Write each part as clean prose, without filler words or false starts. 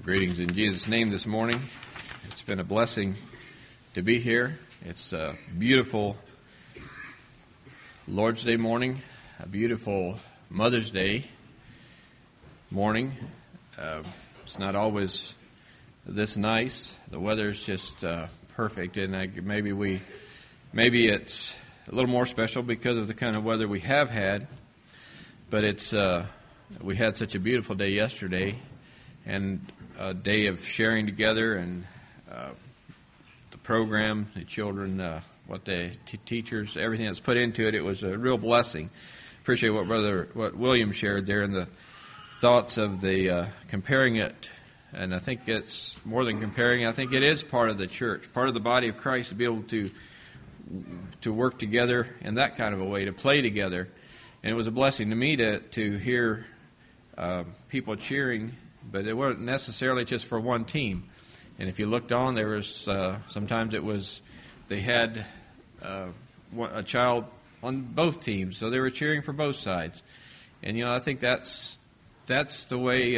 Greetings in Jesus' name this morning. It's been a blessing to be here. It's a beautiful Lord's Day morning, a beautiful Mother's Day morning. It's not always this nice. The weather's just perfect, and maybe it's a little more special because of the kind of weather we have had. But we had such a beautiful day yesterday, and a day of sharing together, and the program, the children, what the teachers, everything that's put into it. It was a real blessing. Appreciate what William shared there, and the thoughts of the comparing it. And I think it's more than comparing. I think it is part of the church, part of the body of Christ, to be able to work together in that kind of a way, to play together. And it was a blessing to me to hear people cheering, but it wasn't necessarily just for one team. And if you looked on, there was sometimes they had a child on both teams, so they were cheering for both sides. And I think that's the way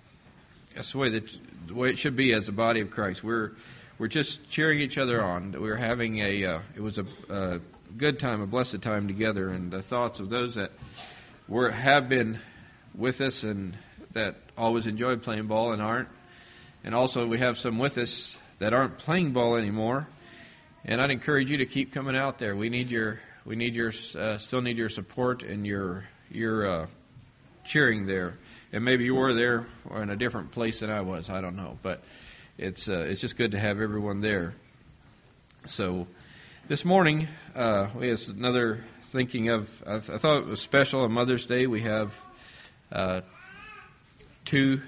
the way it should be as a body of Christ. We're just cheering each other on. We're having it was a good time, a blessed time together, and the thoughts of those that have been with us and that always enjoyed playing ball and aren't. And also we have some with us that aren't playing ball anymore. And I'd encourage you to keep coming out there. We still need your support and your cheering there. And maybe you were there or in a different place than I was. I don't know, but it's just good to have everyone there. So this morning we have another thinking of. I thought it was special on Mother's Day. We have two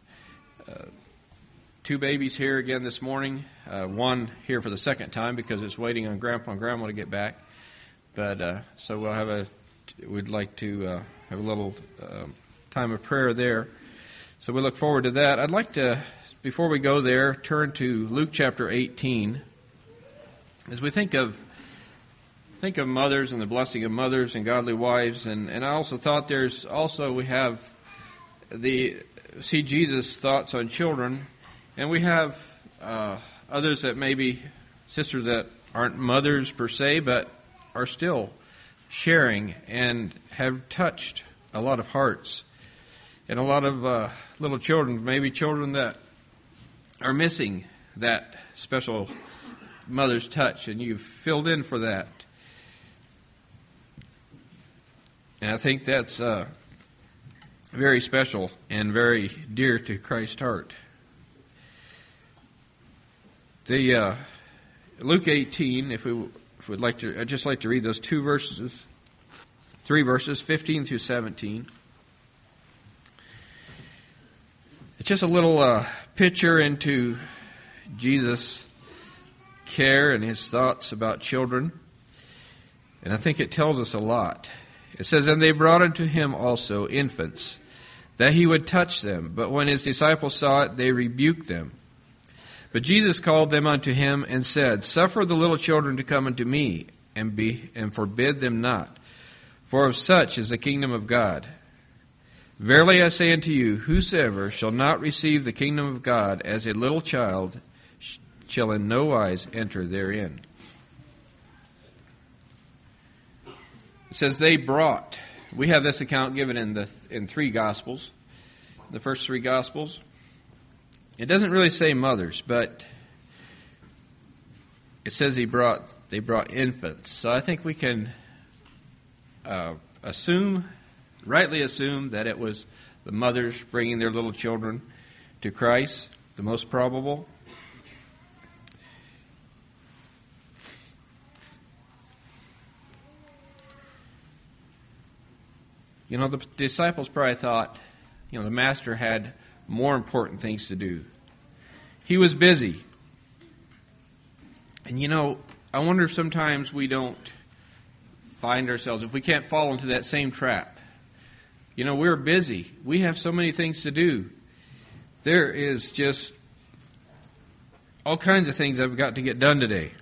babies here again this morning. One here for the second time because it's waiting on Grandpa and Grandma to get back. But so we'd like to have a little time of prayer there. So we look forward to that. I'd like to, before we go there, turn to Luke chapter 18. As we think of mothers and the blessing of mothers and godly wives, and I also thought we have see Jesus' thoughts on children, and we have others that maybe sisters that aren't mothers per se, but are still sharing and have touched a lot of hearts, and a lot of little children, maybe children that are missing that special mother's touch, and you've filled in for that. And I think that's very special and very dear to Christ's heart. The Luke 18, if we'd like to, I'd just like to read those three verses, 15 through 17. It's just a little picture into Jesus' care and his thoughts about children, and I think it tells us a lot. It says, "And they brought unto him also infants, that he would touch them. But when his disciples saw it, they rebuked them. But Jesus called them unto him, and said, Suffer the little children to come unto me, and forbid them not. For of such is the kingdom of God. Verily I say unto you, whosoever shall not receive the kingdom of God as a little child shall in no wise enter therein." It says they brought. We have this account given in three Gospels, the first three Gospels. It doesn't really say mothers, but it says they brought infants. So I think we can rightly assume that it was the mothers bringing their little children to Christ, the most probable. The disciples probably thought, the master had more important things to do. He was busy. And, I wonder if sometimes we don't find ourselves, if we can't fall into that same trap. We're busy. We have so many things to do. There is just all kinds of things I've got to get done today.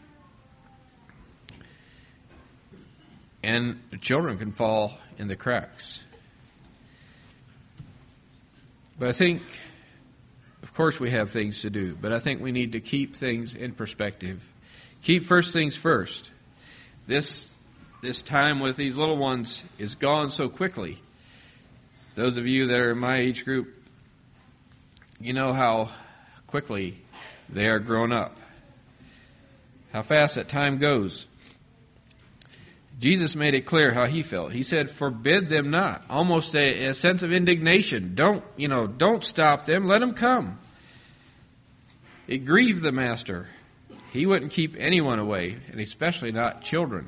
And the children can fall in the cracks. But I think course we have things to do, but I think we need to keep things in perspective. Keep first things first. This time with these little ones is gone so quickly. Those of you that are in my age group, you know how quickly they are grown up. How fast that time goes. Jesus made it clear how he felt. He said, forbid them not. Almost a sense of indignation. Don't stop them. Let them come. It grieved the master. He wouldn't keep anyone away, and especially not children.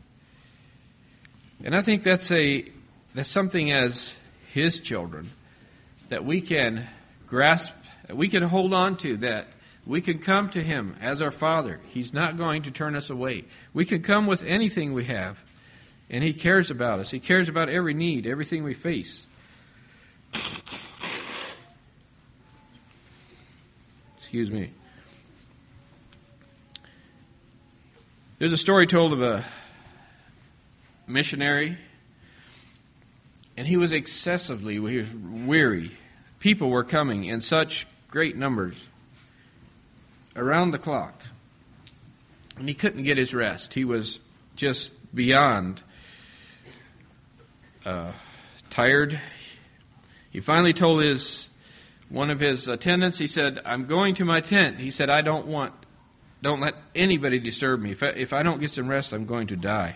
And I think that's something as his children that we can grasp, that we can hold on to, that we can come to him as our Father. He's not going to turn us away. We can come with anything we have, and he cares about us. He cares about every need, everything we face. Excuse me. There's a story told of a missionary, and he was excessively weary. People were coming in such great numbers around the clock, and he couldn't get his rest. He was just beyond tired. He finally told one of his attendants, he said, I'm going to my tent. He said, don't let anybody disturb me. If I don't get some rest, I'm going to die.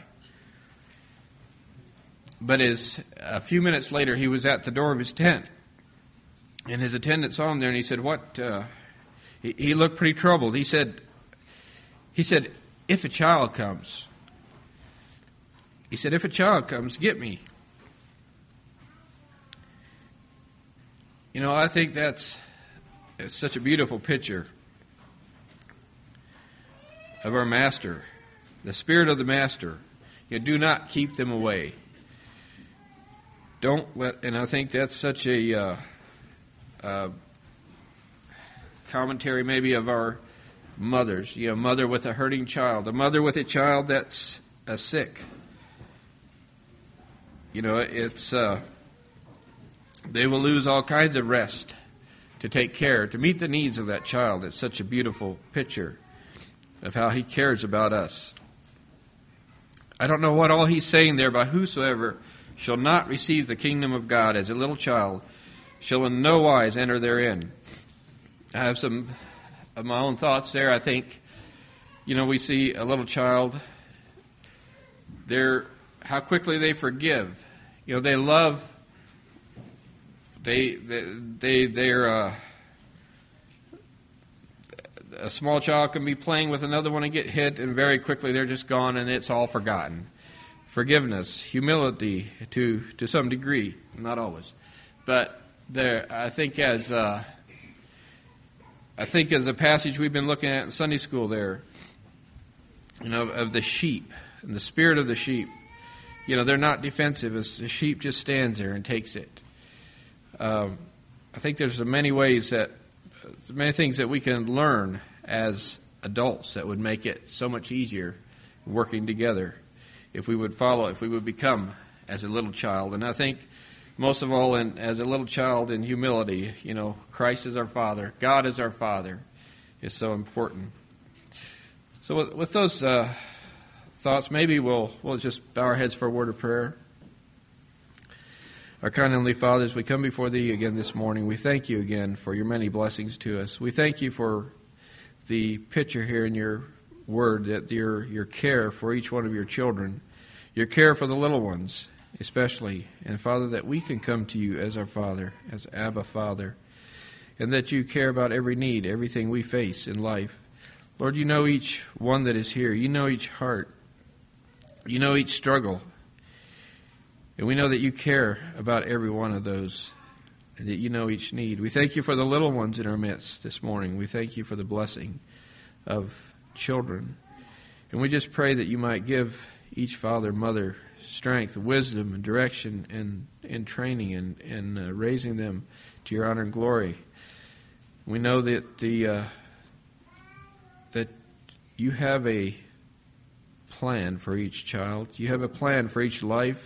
But a few minutes later, he was at the door of his tent, and his attendant saw him there, and he said, "What?" He looked pretty troubled. He said, "If a child comes," he said, "if a child comes, get me." I think it's such a beautiful picture of our Master, the Spirit of the Master. Do not keep them away. And I think that's such a commentary maybe of our mothers. Mother with a hurting child, a mother with a child that's sick. They will lose all kinds of rest to take care, to meet the needs of that child. It's such a beautiful picture of how he cares about us. I don't know what all he's saying there, but whosoever shall not receive the kingdom of God as a little child shall in no wise enter therein. I have some of my own thoughts there. I think, we see a little child, how quickly they forgive. They love. They're a small child can be playing with another one and get hit, and very quickly they're just gone, and it's all forgotten. Forgiveness, humility to some degree, not always, but I think as a passage we've been looking at in Sunday school there, of the sheep and the spirit of the sheep. They're not defensive. As the sheep just stands there and takes it. I think there's many things that we can learn as adults that would make it so much easier working together if we would become as a little child. And I think most of all, as a little child in humility, Christ is our Father, God is our Father, is so important. So with those thoughts, maybe we'll just bow our heads for a word of prayer. Our kind Heavenly Father, as we come before Thee again this morning, we thank You again for Your many blessings to us. We thank You for the picture here in Your Word, that Your care for each one of Your children, Your care for the little ones especially, and Father, that we can come to You as our Father, as Abba Father, and that You care about every need, everything we face in life. Lord, You know each one that is here. You know each heart. You know each struggle. And we know that You care about every one of those, and that You know each need. We thank You for the little ones in our midst this morning. We thank You for the blessing of children. And we just pray that You might give each father, mother, strength, wisdom, and direction, and training, and raising them to Your honor and glory. We know that that You have a plan for each child. You have a plan for each life.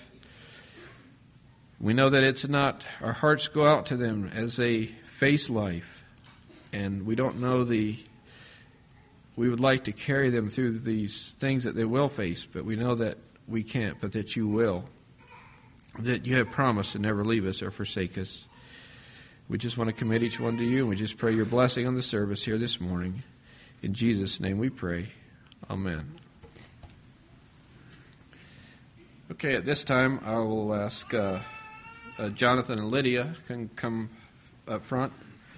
We know that it's not, our hearts go out to them as they face life. And we don't know we would like to carry them through these things that they will face, but we know that we can't, but that you will. That you have promised to never leave us or forsake us. We just want to commit each one to you, and we just pray your blessing on the service here this morning. In Jesus' name we pray. Amen. Okay, at this time I will ask Jonathan and Lydia can come up front.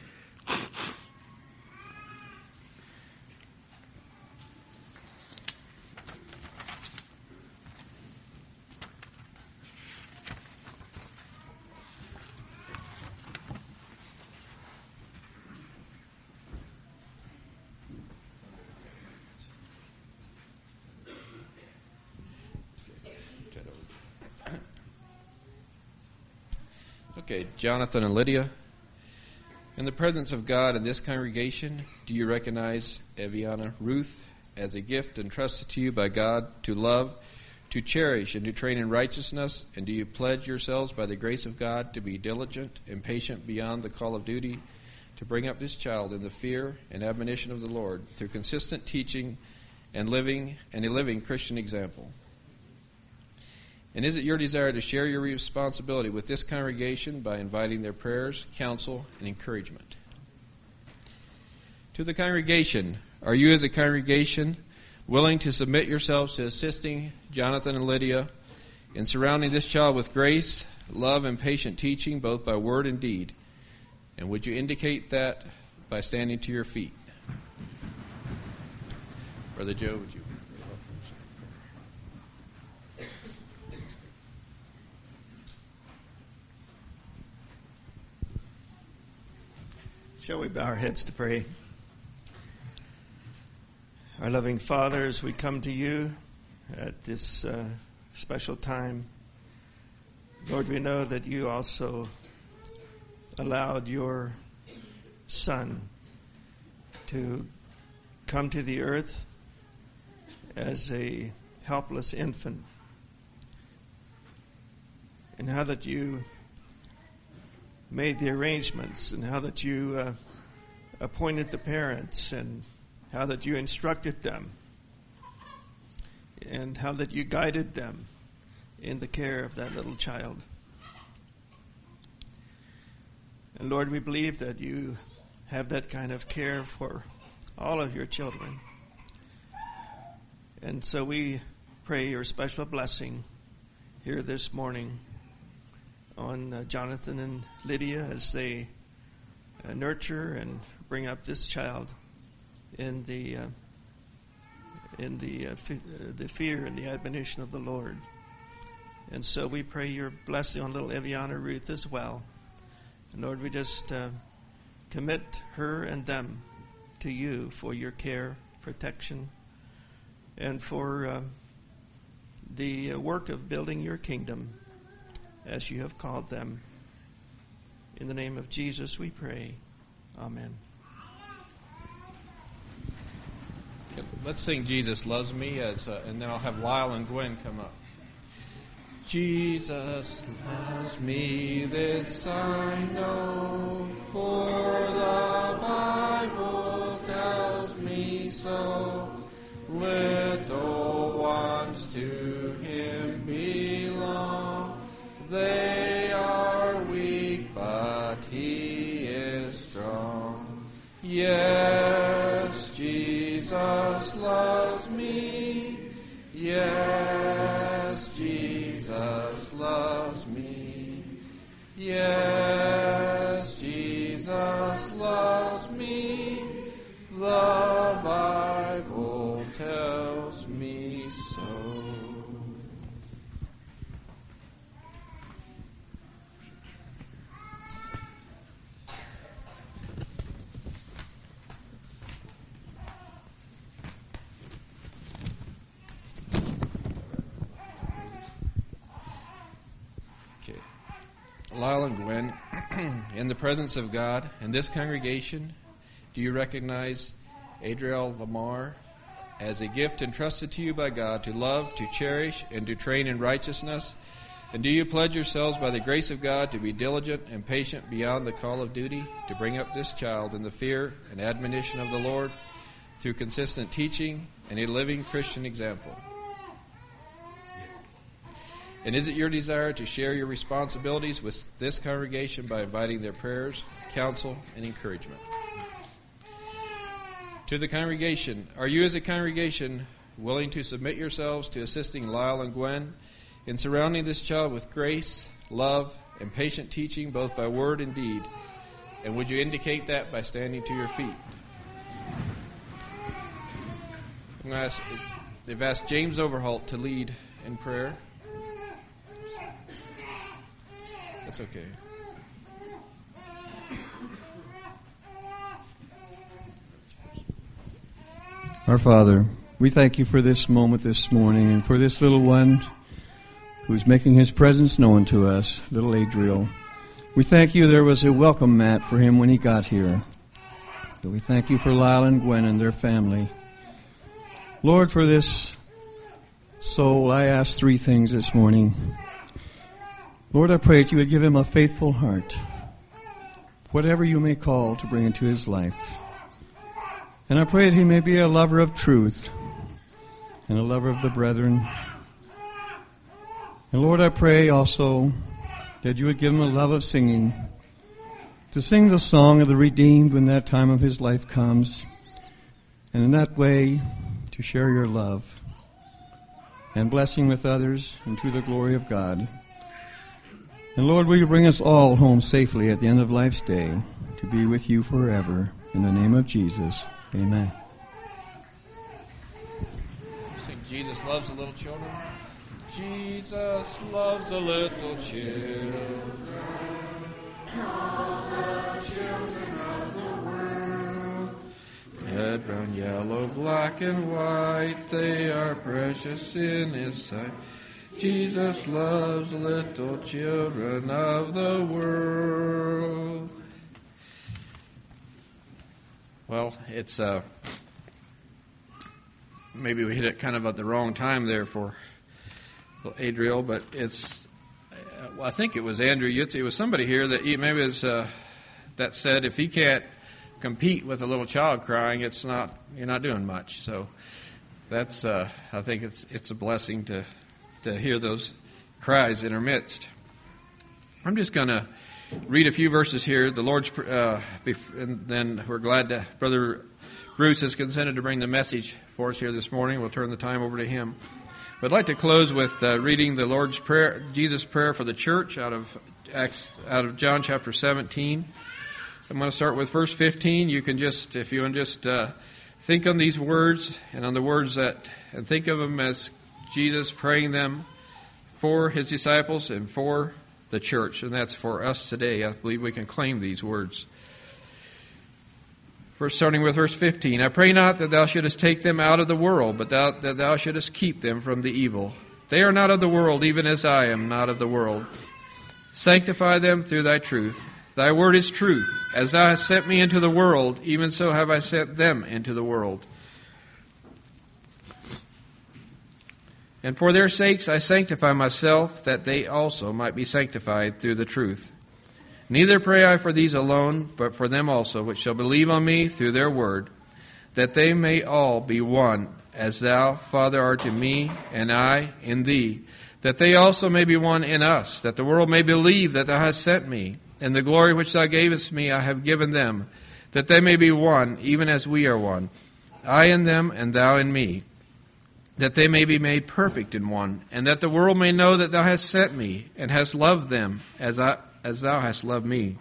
Okay, Jonathan and Lydia. In the presence of God in this congregation, do you recognize Eviana Ruth as a gift entrusted to you by God to love, to cherish, and to train in righteousness? And do you pledge yourselves by the grace of God to be diligent and patient beyond the call of duty, to bring up this child in the fear and admonition of the Lord through consistent teaching and a living Christian example? And is it your desire to share your responsibility with this congregation by inviting their prayers, counsel, and encouragement? To the congregation, are you as a congregation willing to submit yourselves to assisting Jonathan and Lydia in surrounding this child with grace, love, and patient teaching, both by word and deed? And would you indicate that by standing to your feet? Brother Joe, would you? Shall we bow our heads to pray? Our loving Father, as we come to you at this special time, Lord, we know that you also allowed your Son to come to the earth as a helpless infant, and how that you made the arrangements, and how that you appointed the parents, and how that you instructed them, and how that you guided them in the care of that little child. And Lord, we believe that you have that kind of care for all of your children. And so we pray your special blessing here this morning on Jonathan and Lydia as they nurture and bring up this child in the fear and the admonition of the Lord. And so we pray your blessing on little Eviana Ruth as well. And Lord, we just commit her and them to you for your care, protection, and for the work of building your kingdom as you have called them. In the name of Jesus we pray. Amen. Okay, let's sing Jesus Loves Me, and then I'll have Lyle and Gwen come up. Jesus loves me, this I know, for the Bible tells me so. Little ones to him belong. They are weak, but he is strong. Yes, Jesus loves me. Yes, Jesus loves me. Yes, Jesus loves me. The Bible tells me so. Lyle and Gwen, in the presence of God and this congregation, do you recognize Adriel Lamar as a gift entrusted to you by God to love, to cherish, and to train in righteousness? And do you pledge yourselves by the grace of God to be diligent and patient beyond the call of duty, to bring up this child in the fear and admonition of the Lord through consistent teaching and a living Christian example? And is it your desire to share your responsibilities with this congregation by inviting their prayers, counsel, and encouragement? To the congregation, are you as a congregation willing to submit yourselves to assisting Lyle and Gwen in surrounding this child with grace, love, and patient teaching both by word and deed? And would you indicate that by standing to your feet? They've asked James Overholt to lead in prayer. That's okay. Our Father, we thank you for this moment this morning and for this little one who's making his presence known to us, little Adriel. We thank you there was a welcome mat for him when he got here. We thank you for Lyle and Gwen and their family. Lord, for this soul, I ask three things this morning. Lord, I pray that you would give him a faithful heart, whatever you may call to bring into his life. And I pray that he may be a lover of truth and a lover of the brethren. And Lord, I pray also that you would give him a love of singing, to sing the song of the redeemed when that time of his life comes, and in that way to share your love and blessing with others and to the glory of God. And Lord, will you bring us all home safely at the end of life's day to be with you forever. In the name of Jesus, amen. Sing Jesus Loves the Little Children. Jesus loves the little children, all the children of the world. Red, brown, yellow, black, and white, they are precious in his sight. Jesus loves little children of the world. Well, it's maybe we hit it kind of at the wrong time there for Adriel, but it's. I think it was Andrew Yutz. It was somebody here that maybe is that said if he can't compete with a little child crying, you're not doing much. So that's I think it's a blessing to hear those cries in our midst. I'm just going to read a few verses here. The Lord's, and then we're glad that Brother Bruce has consented to bring the message for us here this morning. We'll turn the time over to him. But I'd like to close with reading the Lord's Prayer, Jesus' prayer for the church out of John chapter 17. I'm going to start with verse 15. You can just, if you want, just think on these words and on the words and think of them as Jesus praying them for his disciples and for the church, and that's for us today. I believe we can claim these words. First, starting with verse 15. I pray not that thou shouldest take them out of the world, but that thou shouldest keep them from the evil. They are not of the world, even as I am not of the world. Sanctify them through thy truth. Thy word is truth. As thou hast sent me into the world, even so have I sent them into the world. And for their sakes I sanctify myself, that they also might be sanctified through the truth. Neither pray I for these alone, but for them also, which shall believe on me through their word, that they may all be one, as thou, Father, art in me, and I in thee, that they also may be one in us, that the world may believe that thou hast sent me, and the glory which thou gavest me I have given them, that they may be one, even as we are one, I in them, and thou in me, that they may be made perfect in one, and that the world may know that thou hast sent me, and hast loved them as thou hast loved me.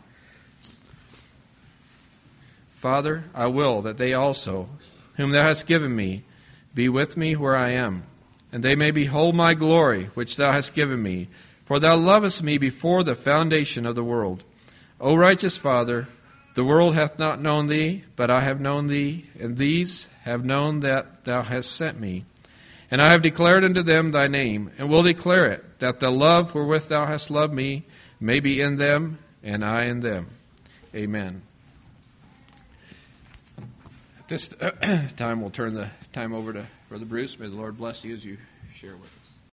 Father, I will that they also, whom thou hast given me, be with me where I am, and they may behold my glory, which thou hast given me, for thou lovest me before the foundation of the world. O righteous Father, the world hath not known thee, but I have known thee, and these have known that thou hast sent me. And I have declared unto them thy name, and will declare it, that the love wherewith thou hast loved me may be in them, and I in them. Amen. At this time, we'll turn the time over to Brother Bruce. May the Lord bless you as you share with us.